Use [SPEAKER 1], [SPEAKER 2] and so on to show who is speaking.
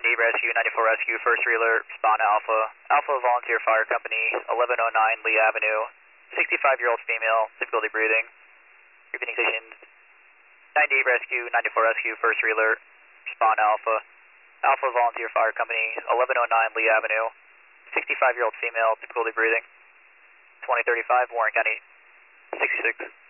[SPEAKER 1] 98 Rescue, 94 Rescue, first alert, respond Alpha. Alpha Volunteer Fire Company, 1109 Lee Avenue, 65-year-old female, difficulty breathing. Repeating stations, 98 Rescue, 94 Rescue, first alert, respond Alpha. Alpha Volunteer Fire Company, 1109 Lee Avenue, 65-year-old female, difficulty breathing. 2035, Warren County, 66.